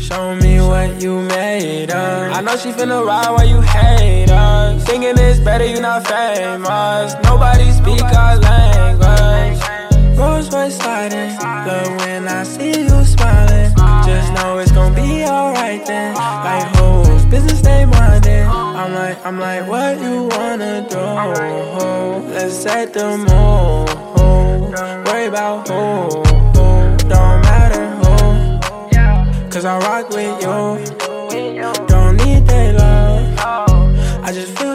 Show me what you made of. I know she finna ride while you hate us. Thinking it's better, you not famous. Nobody speak our language. Rose white sliding, love when I see you smiling. Just know it's gon' be alright then. Like whose business they mindin'. I'm like, what you wanna do? Let's set the mood. Worry about who, don't matter who. Cause I rock with you, don't need their love. I just feel